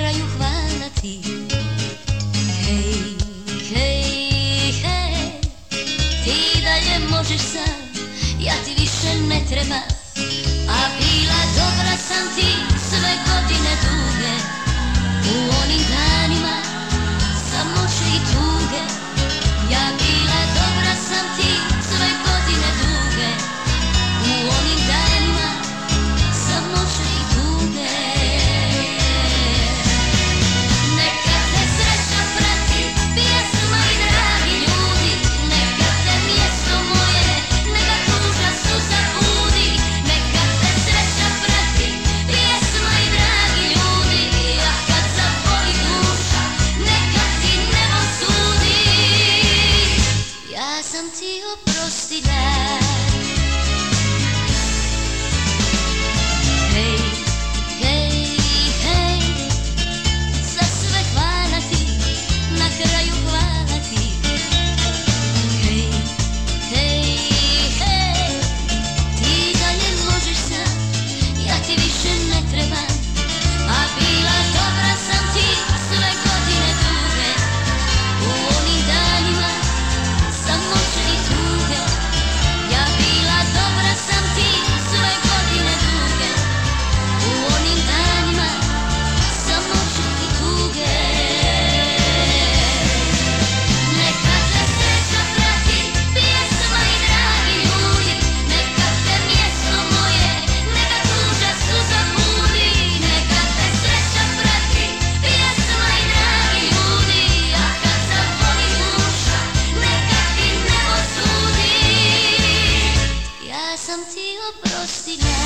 kraju hvala ti. Hej, hej, hej, ti dalje možeš sam, ja ti više ne trebam. A bila dobra sam ti sve godine duge, u onim danima samoće i tuge. Ja bila dobra sam ti sve godine duge, u onim danima samoće i tuge. Neka te sreća prati, pjesma i dragi ljudi, neka te mjesto moje, neka tuža suza budi. Neka te sreća prati, pjesma i dragi ljudi, a kad zaboli duša, neka ti nebo sudi. Ja sam ti oprostila. Hej, hej, hej, za sve hvala ti, na kraju hvala ti. Hej, hej, hej, ti dalje možeš sam, ja ti više ne trebam. A bila dobra sam ti sve godine duge, u onim danima samoće i tuge. Ja bila dobra sam ti sve godine duge, u onim danima samoće i tuge. Neka te sreća prati, pjesma i dragi ljudi, neka te mjesto moje, neka tuža suza budi. Neka te sreća prati, pjesma i dragi ljudi, a kad zaboli duša, neka ti nebo sudi. Ja sam ti oprostila.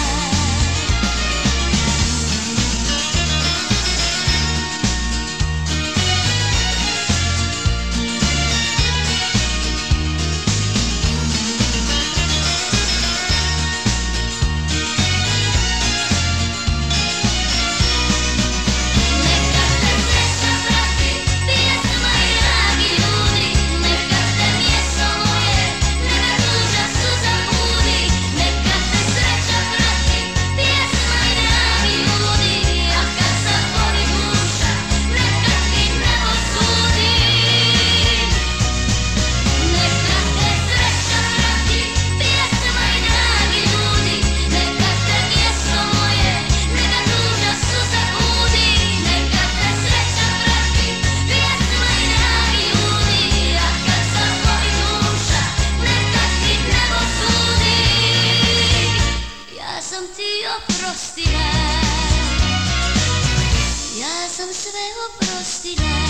Neka te sreća prati, pjesma i dragi ljudi, neka te mjesto moje, neka tuža suza budi. Neka te sreća prati, pjesma i dragi ljudi, a kad zaboli duša, neka ti nebo sudi. Neka te sreća prati, pjesma i dragi ljudi, neka te mjesto moje, neka tuža suza budi. Neka te sreća prati, pjesma i dragi ljudi, a kad zaboli duša, neka ti nebo sudi. Ja sam ti oprostila. Ja sam sve oprostila.